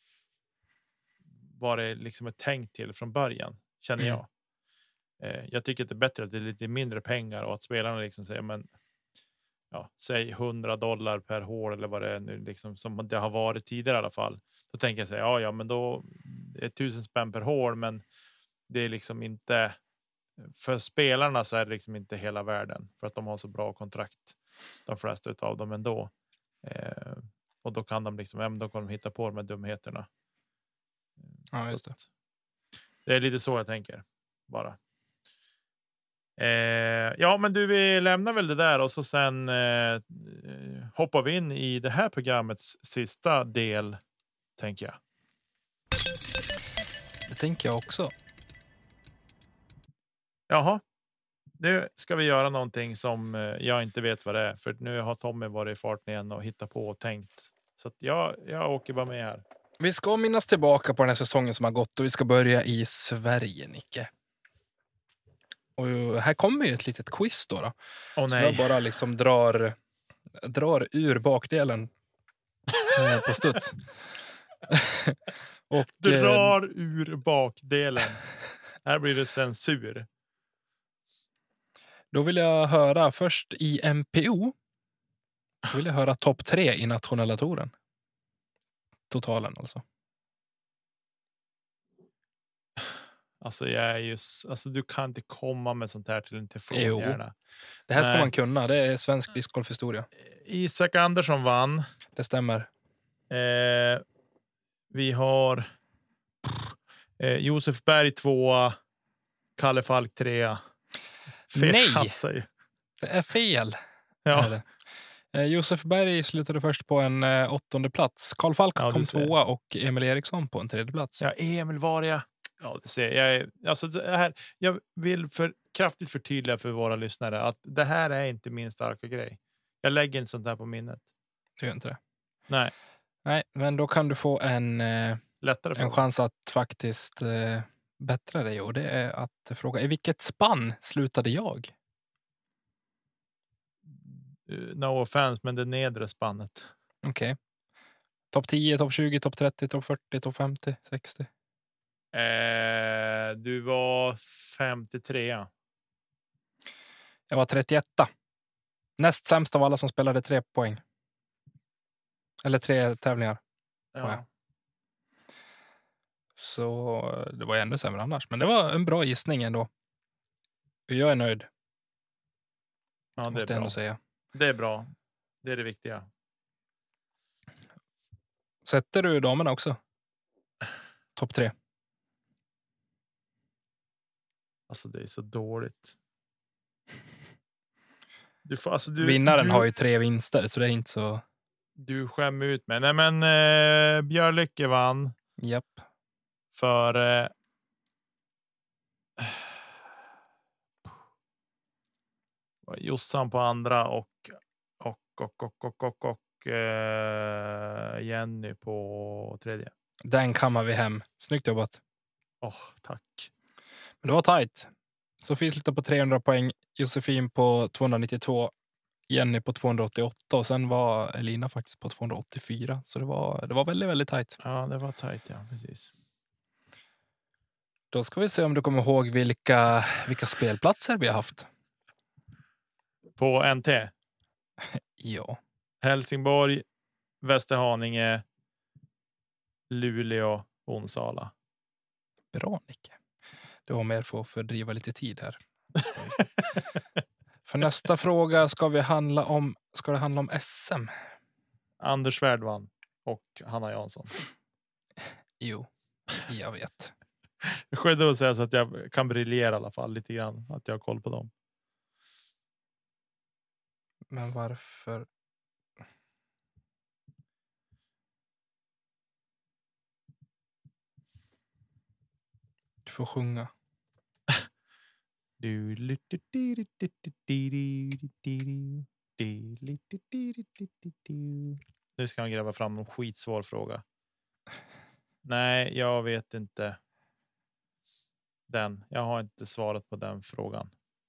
vad det liksom är tänkt till från början känner jag. Mm. Eh, jag tycker att det är bättre att det är lite mindre pengar och att spelarna liksom säger men ja, säg hundra dollar per hål eller vad det är nu liksom som det har varit tidigare i alla fall. Då tänker jag säga ja ja men då är tusen spänn per hål men det är liksom inte för spelarna så är det liksom inte hela världen för att de har så bra kontrakt de flesta utav dem ändå. Eh, och då kan de liksom även då kan de hitta på de här dumheterna. Ja, just det. Det är lite så jag tänker bara. Eh, ja, men du, vi lämnar väl det där och så sen eh, hoppar vi in i det här programmets sista del, tänker jag. Det tänker jag också. Jaha. Nu ska vi göra någonting som jag inte vet vad det är. För nu har Tommy varit i farten igen och hittat på och tänkt. Så att jag, jag åker bara med här. Vi ska minnas tillbaka på den här säsongen som har gått och vi ska börja i Sverige, Nicke. Och här kommer ju ett litet quiz då. då. Oh, så nej. jag bara liksom drar, drar ur bakdelen på studs. och, drar ur bakdelen. Här blir det censur. Då vill jag höra först i M P O. Då vill jag höra topp tre i nationella touren. Totalen alltså. Alltså jag är just, alltså du kan inte komma med sånt här till en telefon Jo. gärna. Det här ska Nej. man kunna. Det är svensk discgolfhistoria. Isak Andersson vann. Det stämmer. Eh, vi har eh, Josef Berg tvåa, Kalle Falk trea. Fel Nej. chans ju. Det är fel. Ja. Är det. Eh, Josef Berg slutade först på en eh, åttonde plats. Karl Falk Ja, kom du ser. tvåa och Emil Eriksson på en tredje plats. Ja, Emil var jag. Ja, du ser. Jag, är, alltså det här, jag vill för, kraftigt förtydliga för våra lyssnare att det här är inte min starka grej. Jag lägger inte sånt här på minnet. Du gör inte det? Nej. Nej, men då kan du få en, eh, Lättare för en mig. chans att faktiskt eh, bättra dig. Och det är att fråga, i vilket spann slutade jag? Uh, No offense, men det nedre spannet. Okej. Okay. Topp tio, topp tjugo, topp trettio, topp fyrtio, topp femtio, sextio. Eh, du var femtiotre. Jag var trettioett. Näst sämst av alla som spelade tre poäng. Eller tre tävlingar. Ja. Ja. Så det var ännu sämre annars. Men det var en bra gissning ändå. Jag är nöjd. Ja, det måste är jag ändå bra. säga. Det är bra. Det är det viktiga. Sätter du damerna också? Topp tre. Alltså det är så dåligt. Du får, alltså du, Vinnaren du, har ju tre vinster, så det är inte så... Du skämmer ut mig. Nej, men eh, Björlycke vann. Japp. För... Eh, Jossan på andra och och och och och och, och eh, Jenny på tredje. Den kammar vi hem. Snyggt jobbat. Åh, oh, tack. Men det var tajt. Sofie slutade på trehundra poäng, Josefin på tvåhundranittiotvå, Jenny på tvåhundraåttioåtta och sen var Elina faktiskt på tvåhundraåttiofyra. Så det var, det var väldigt, väldigt tajt. Ja, det var tajt, ja, precis. Då ska vi se om du kommer ihåg vilka, vilka spelplatser vi har haft. På N T? Ja. Helsingborg, Västerhaninge, Luleå, Onsala. Bra, Nicke. Det var mer för att fördriva lite tid här. För nästa fråga ska vi handla om ska det handla om S M. Anders Svärd vann och Hanna Jansson. Jo, jag vet. Det skedde att säga så att jag kan briljera i alla fall lite grann, att jag har koll på dem. Men varför? Du får sjunga. Nu ska han gräva fram en skitsvår fråga. Nej, jag vet inte. Den. Jag har inte svarat på den frågan.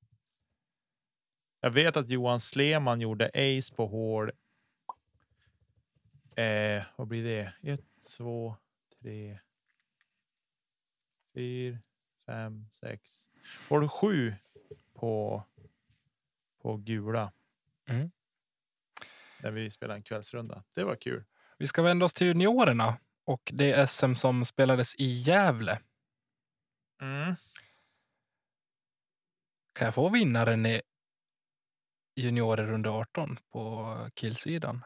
Jag vet att Johan Sleman gjorde ace på hål. Eh, vad blir det? Ett, två, tre, fyra, fem, sex. Hål sju på på gula. Mm. När vi spelar en kvällsrunda. Det var kul. Vi ska vända oss till juniorerna och det är S M som spelades i Gävle. Mm. Kan jag få vinnaren i juniorer under arton på killsidan?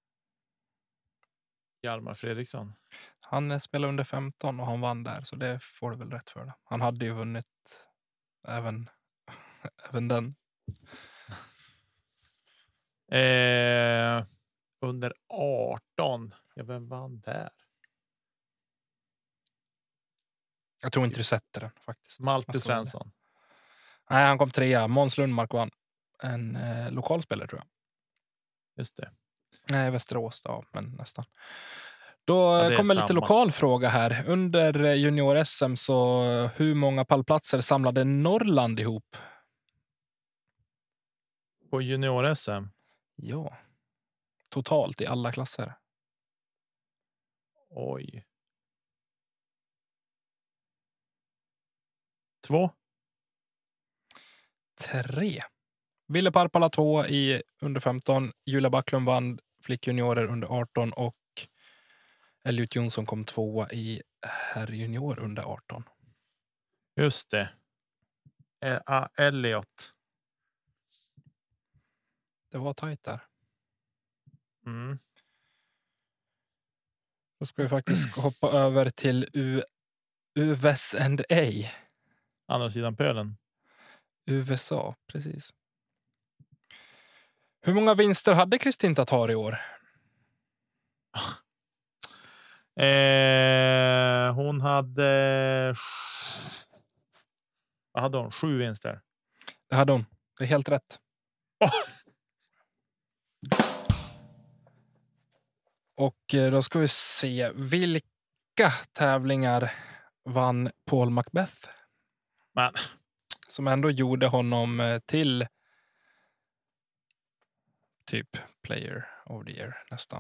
Hjalmar Fredriksson. Han spelar under femton och han vann där, så det får du väl rätt för det. Han hade ju vunnit även, även den. Eh, under arton. Ja, vem vann där? Jag tror inte du sätter den faktiskt. Malte Alltså, Svensson. Nej, han kom trea. Måns Lundmark vann. En eh, lokalspelare tror jag. Just det. Nej, Västerås då, men nästan. Då Ja, kommer samma. lite lokal fråga här. Under junior-S M så hur många pallplatser samlade Norrland ihop? På junior-S M? Ja. Totalt i alla klasser. Oj. Två. Tre. Ville Parpala två i under femton. Julia Backlund vann flickjuniorer under arton och Elliot Jonsson kom tvåa i herrjunior under arton. Just det. Eh, ah, Elliot. Det var tajt där. Mm. Då ska vi faktiskt hoppa över till U- U S A. Andra sidan pölen. U S A, precis. Hur många vinster hade Kristin Tatar i år? Eh, hon hade... Vad hade hon? Sju vinster. Det hade hon. Det är helt rätt. Oh. Och eh, då ska vi se. Vilka tävlingar vann Paul Macbeth? Men. Som ändå gjorde honom eh, till typ player of the year nästan.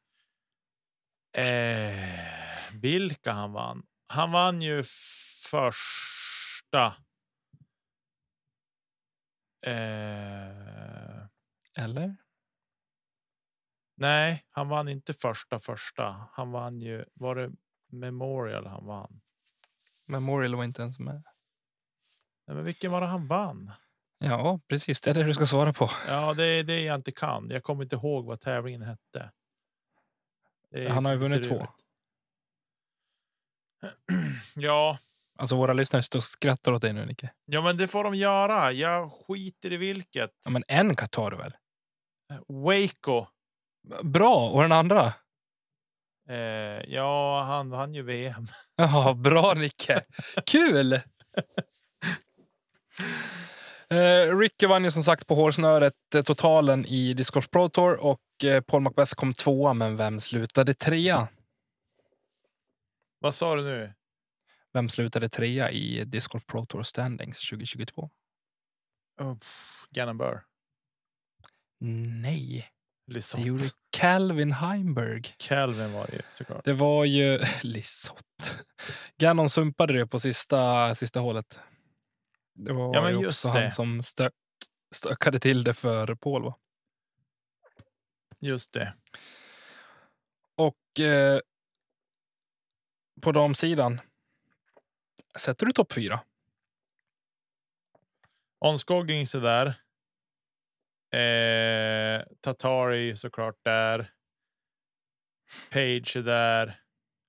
Eh, vilka han vann? Han vann ju första. Eh, Eller? nej, han vann inte första första. Han vann ju, var det Memorial han vann? Memorial var inte ens med. Nej, men vilken var det han vann? Ja, precis. Det är det du ska svara på. Ja, det är det jag inte kan. Jag kommer inte ihåg vad tävlingen hette. Han har ju vunnit två. Ja. Alltså våra lyssnare står och skrattar åt dig nu, Nicke. Ja, men det får de göra. Jag skiter i vilket. Ja, men en Qatar väl? Waco. Bra. Och den andra? Eh, ja, han vann ju V M. Ja, bra Nicke. Kul! eh, Ricky vann ju som sagt på hårsnöret eh, totalen i Disc Golf Pro Tour och eh, Paul Macbeth kom tvåa, men vem slutade trea? Vad sa du nu? Vem slutade trea i Disc Golf Pro Tour Standings tjugohundratjugotvå? Oh, Gannon Burr. Nej. Lisotte. Det gjorde Calvin Heimberg. Calvin var det ju såklart. Det var ju Lisotte. Gannon sumpade det på sista, sista hålet. Det var ja, men ju just också det. han som stö- stökade till det för Paul, va? Just det. Och eh, på damsidan sätter du topp fyra. Onskogging så där. Eh, Tatari såklart där. Page är där.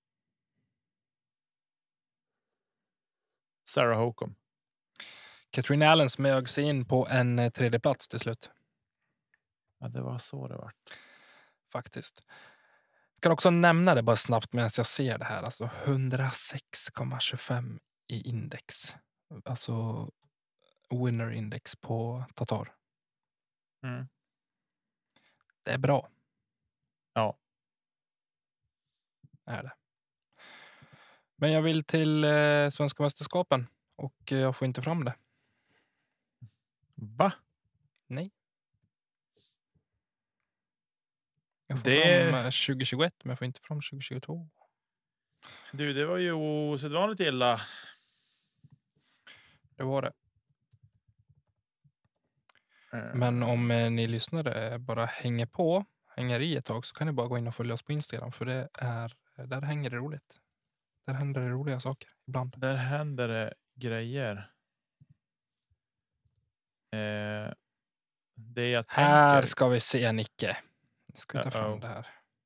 Sarah Hokum. Katrin Allen smög sig in på en eh, tredje plats till slut. Ja, det var så det var. Faktiskt. Jag kan också nämna det bara snabbt medan jag ser det här. Alltså hundrasex komma tjugofem i index. Alltså winner index på Tatar. Mm. Det är bra. Ja. Är det. Men jag vill till eh, Svenska mästerskapen och eh, jag får inte fram det. Va? Nej. Jag får Det... fram tjugohundratjugoett, men jag får inte fram tjugohundratjugotvå. Du, det var ju osedvanligt illa. Det var det. Mm. Men om eh, ni lyssnare bara hänger på, hänger i ett tag, så kan ni bara gå in och följa oss på Instagram. För det är, där hänger det roligt. Där händer det roliga saker ibland. Där händer det grejer. Eh, det jag tänker... Här ska vi se, Nicke. Nu ska vi ta fram Uh-oh. det här.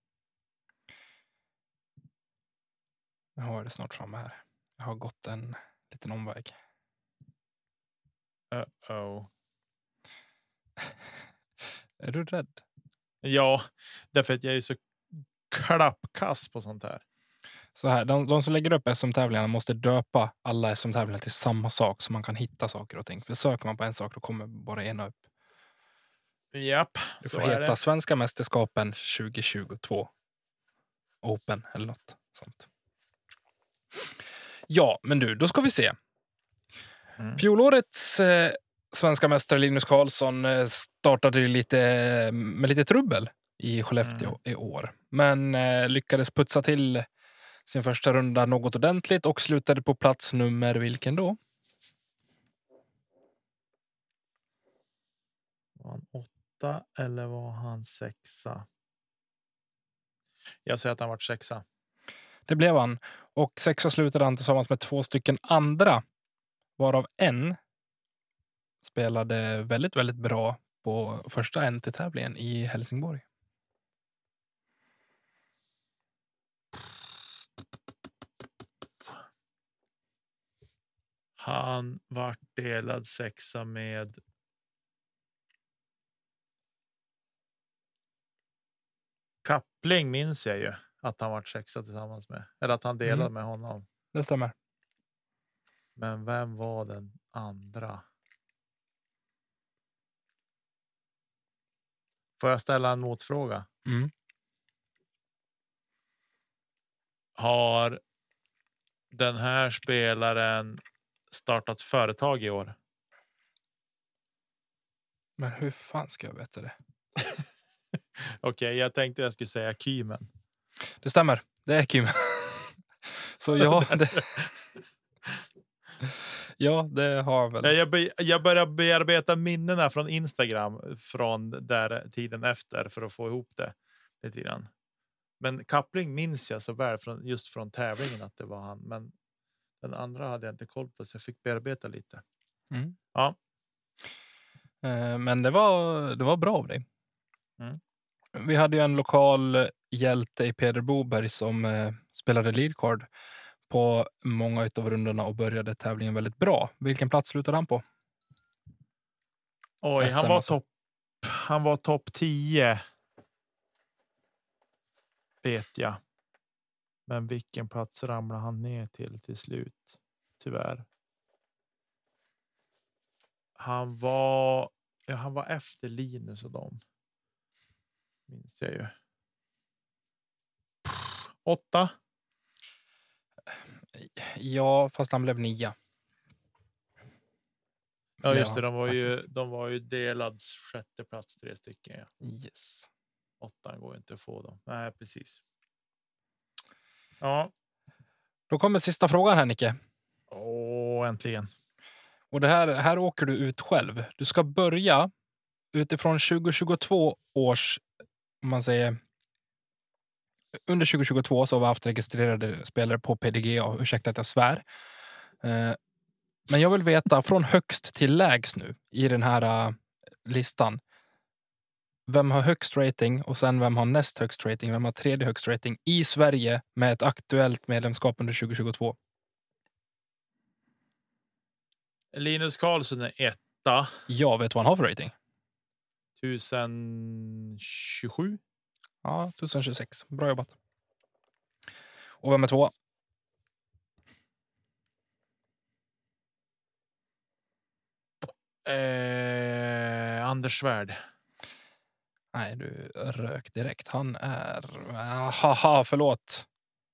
Jag har det snart framme här. Jag har gått en liten omväg. Uh-oh. Är du rädd? Ja, därför att jag är så klappkass på sånt här. Så här, de, de som lägger upp S M-tävlingarna måste döpa alla S M-tävlingar till samma sak så man kan hitta saker och ting. För söker man på en sak, då kommer bara ena upp. Japp, Det så får är heta det. Svenska mästerskapen tjugohundratjugotvå. Open eller något sånt. Ja, men du, då ska vi se. Mm. Fjolårets eh, svenska mästare Linus Karlsson eh, startade ju lite med lite trubbel i Skellefteå Mm. i år. Men eh, lyckades putsa till sin första runda något ordentligt och slutade på plats nummer vilken då? åtta eller var han sexa? Jag säger att han varit sexa. Det blev han. Och sexa slutade han tillsammans med två stycken andra. Varav en spelade väldigt, väldigt bra på första N T-tävlingen i Helsingborg. Han vart delad sexa med Kappling, minns jag ju att han vart sexa tillsammans med. Eller att han delade Mm. med honom. Det stämmer. Men vem var den andra? Får jag ställa en motfråga? Mm. Har den här spelaren startat företag i år? Men hur fan ska jag veta det? Okej, okay, jag tänkte jag skulle säga Kymen. Det stämmer. Det är Kim. Så ja, det... ja, det har väl. Jag, be, jag börjar bearbeta minnena från Instagram från där tiden efter för att få ihop det lite grann. Men Kappling minns jag så väl från just från tävlingen att det var han. Men den andra hade jag inte koll på, så jag fick bearbeta lite. Mm. Ja. Men det var, det var bra av dig. Mm. Vi hade ju en lokal hjälte i Peder Boberg som eh, spelade leadcard på många utav rundorna och började tävlingen väldigt bra. Vilken plats slutade han på? Oj, S M han var alltså. topp. Han var topp tio. Vet jag. Men vilken plats ramlade han ner till till slut? Tyvärr. Han var ja, han var efter Linus och dem. Minns jag ju. Åtta. Ja, fast han blev nia. Ja, just det. De var ju, faktiskt. de var ju delad sjätte plats, tre stycken. Ja. Yes. Åttan går inte att få dem. Nej, precis. Ja. Då kommer sista frågan här, Nicke. Åh, äntligen. Och det här, här åker du ut själv. Du ska börja utifrån tjugo tjugotvå års, om man säger, under tjugo tjugotvå så har vi haft registrerade spelare på P D G A. Ursäkta att jag svär. Eh, men jag vill veta från högst till lägst nu i den här uh, listan. Vem har högst rating och sen vem har näst högst rating? Vem har tredje högst rating i Sverige med ett aktuellt medlemskap under tjugo tjugotvå? Linus Karlsson är etta. Jag vet vad han har för rating. tusen tjugosju. Ja, tusen tjugosex. Bra jobbat. Och vem är två? Eh, Anders Svärd. Nej, du rök direkt. Han är... Haha, förlåt.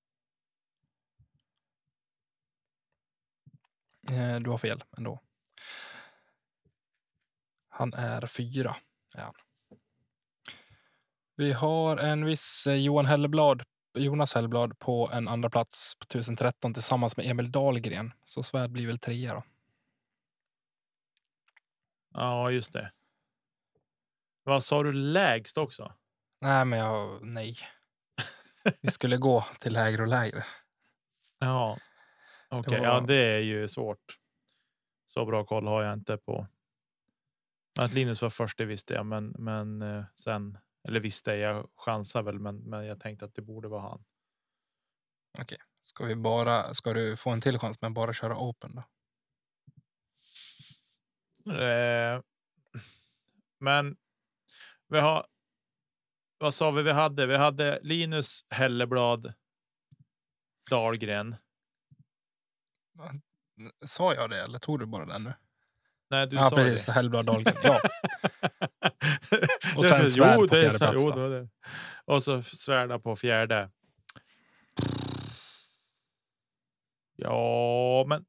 Eh, du har fel ändå. Han är fyra. Ja. Vi har en viss Johan Helleblad, Jonas Helleblad på en andra plats på tusen tretton tillsammans med Emil Dahlgren. Så Svärd blir väl trea då. Ja, just det. Vad sa du lägst också? Nej, men jag... Nej. Vi skulle gå till lägre och lägre. Ja. Okej, okay, var... ja, det är ju svårt. Så bra koll har jag inte på. Att Linus var först, det visste jag, men men eh, sen eller visste jag chansar väl, men men jag tänkte att det borde vara han. Okej, okay. Ska vi bara ska du få en till chans med bara köra open då? Eh, men vi har vad sa vi vi hade? Vi hade Linus Helleblad Dahlgren. Sa jag det eller tog du bara den nu? Nej, du ja, sa precis, det. Helleblad Dahlgren. Ja. Och det sen så, Svärd jo, på det fjärde så, plats. jo, det. Och så Svärda på fjärde. Ja, men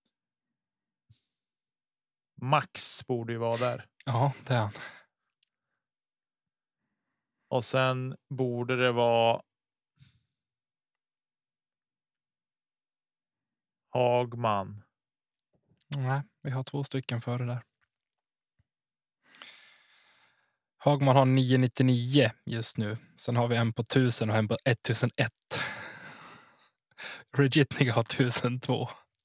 Max borde ju vara där. Ja, det är han. Och sen borde det vara Hagman. Nej, vi har två stycken före där. Hagman har nio nittionio just nu. Sen har vi en på tusen och en på ettusenett. Regitniga har tusentvå.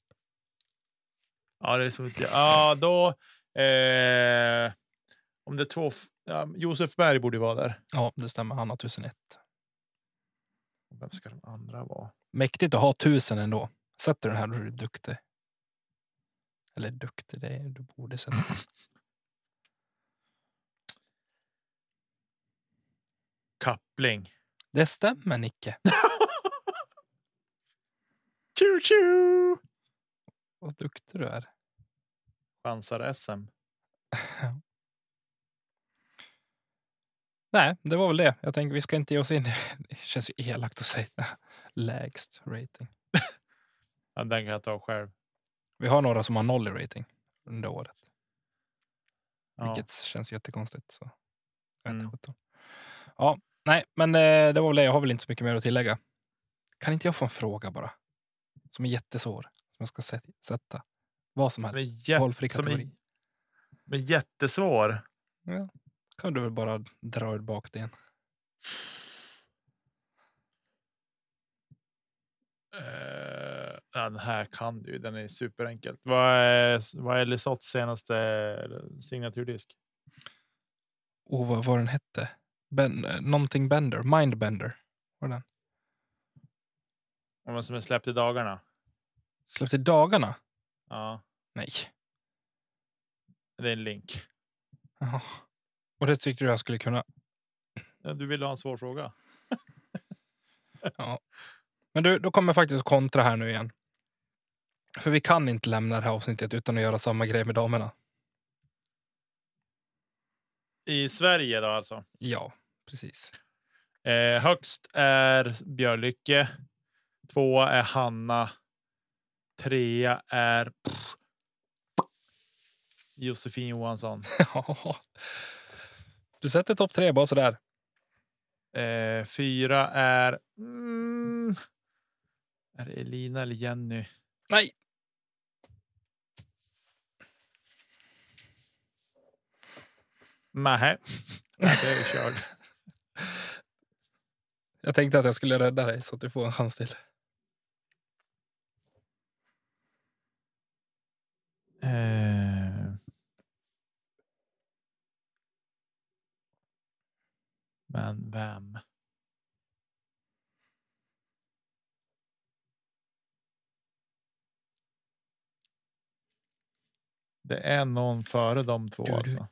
Ja, det är så. Ja, då eh, om det är två. Ja, Josef Berg borde vara där. Ja, det stämmer. Han har tusenett. Vem ska de andra vara? Mäktigt att ha tusen ändå. Sätter den här då är du duktig. Eller duktig, det är du borde sätta. Kappling. Det stämmer, Nicke. Tju tju! Vad duktig du är. Chansar S M. Nej, det var väl det. Jag tänker vi ska inte ge oss in. Det känns ju elakt att säga lägst rating. Ja, den kan jag ta själv. Vi har några som har noll i rating under året. Ja. Vilket känns jättekonstigt. Så. Mm. Ja, nej, men eh, det var väl det. Jag har väl inte så mycket mer att tillägga. Kan inte jag få en fråga bara? Som är jättesvår. Som jag ska sätta. Vad som helst. Jät- Valfri som kategori. är, men jättesvår. Ja. Kan du väl bara dra ur bak det igen. Uh, ja, den här kan du. Den är superenkelt. Vad är, vad är Lisottes senaste signaturdisk? Och vad var den hette? Ben, någonting Bender. Mindbender. Var den? Om man som är släppt i dagarna. Släppt i dagarna? Ja. Nej. Det är en link. Jaha. Och det tyckte du jag skulle kunna. Ja, du vill ha en svår fråga. Ja. Men du, då kommer jag faktiskt att kontra här nu igen. För vi kan inte lämna det här avsnittet utan att göra samma grej med damerna. I Sverige då alltså? Ja, precis. Eh, högst är Björlycke. Tvåa är Hanna. Trea är pff, Josefin Johansson. Du sätter topp tre bara sådär. Eh, fyra är... Mm, är det Elina eller Jenny? Nej. Nej. Nej, det är körd. Jag tänkte att jag skulle rädda dig så att du får en chans till. Eh. Men vem? Det är någon före de två alltså.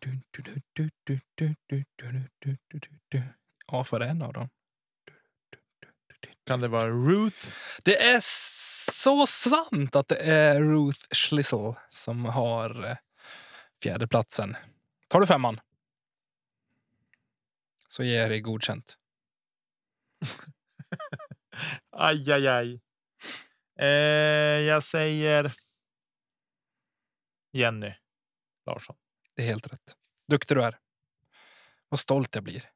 Ja, för en av dem. Kan det vara Ruth? Det är så sant att det är Ruth Schlissel som har fjärde platsen. Tar du femman? Så ger jag dig godkänt. Aj, aj, aj. Eh, jag säger Jenny Larsson. Det är helt rätt. Duktig du är. Vad stolt jag blir.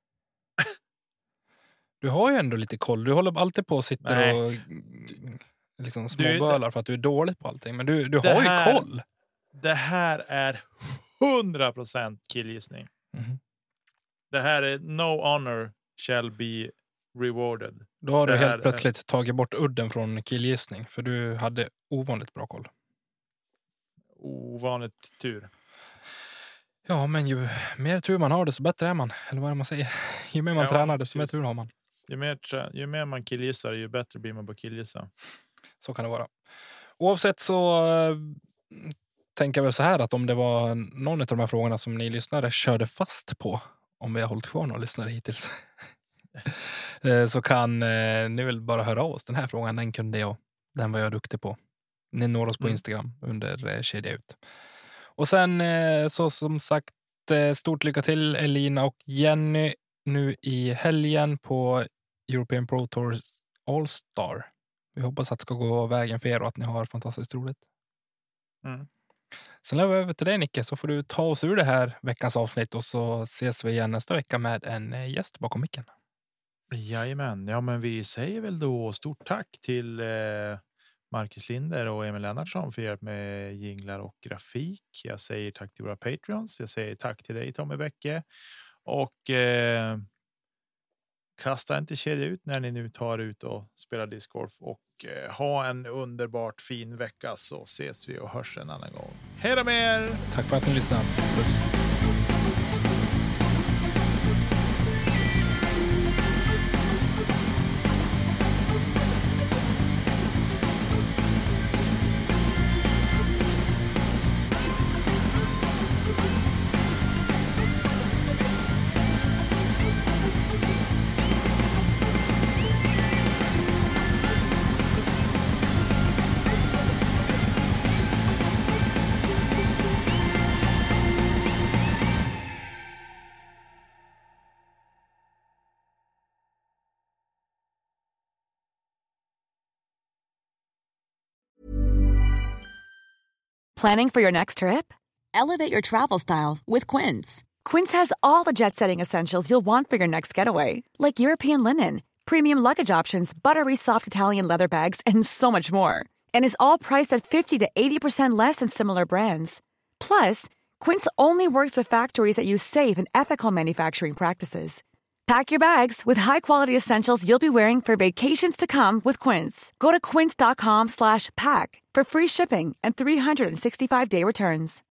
Du har ju ändå lite koll. Du håller alltid på och sitter Nej. och liksom småbölar för att du är dålig på allting. Men du, du Det har ju här- koll. Det här är hundra procent killgissning. Mhm. Det här är no honor shall be rewarded. Då har Det du här helt är- plötsligt tagit bort udden från killgissning. För du hade ovanligt bra koll. Ovanligt tur. Ja, men ju mer tur man har desto bättre är man. Eller vad är det man säger? Ju mer man Ja, tränar desto mer precis. tur har man. Ju mer, trä- ju mer man killgissar, ju bättre blir man på killgissa. Så kan det vara. Oavsett så äh, tänker jag väl så här att om det var någon av de här frågorna som ni lyssnare körde fast på, om vi har hållit kvar några lyssnare hittills, eh, så kan eh, ni väl bara höra av oss. Den här frågan, den kunde jag. Den var jag duktig på. Ni når oss på Mm. Instagram under eh, kedja ut. Och sen eh, så som sagt, eh, stort lycka till Elina och Jenny nu i helgen på European Pro Tour All-Star. Vi hoppas att det ska gå vägen för er och att ni har fantastiskt roligt. Mm. Sen lämnar vi över till dig, Nicke, så får du ta oss ur det här veckans avsnitt och så ses vi igen nästa vecka med en eh, gäst bakom micken. Jajamän, ja men vi säger väl då stort tack till eh, Marcus Linder och Emil Lennartsson för hjälp med jinglar och grafik. Jag säger tack till våra Patreons. Jag säger tack till dig Tommy Bäcke Och eh, kasta inte kedja ut när ni nu tar ut och spelar discgolf. Och eh, ha en underbart fin vecka, så ses vi och hörs en annan gång. Hej då med er! Tack för att ni lyssnade. Puss. Planning for your next trip? Elevate your travel style with Quince. Quince has all the jet-setting essentials you'll want for your next getaway, like European linen, premium luggage options, buttery soft Italian leather bags, and so much more. And is all priced at fifty to eighty percent less than similar brands. Plus, Quince only works with factories that use safe and ethical manufacturing practices. Pack your bags with high-quality essentials you'll be wearing for vacations to come with Quince. Go to quince.com slash pack for free shipping and three sixty-five day returns.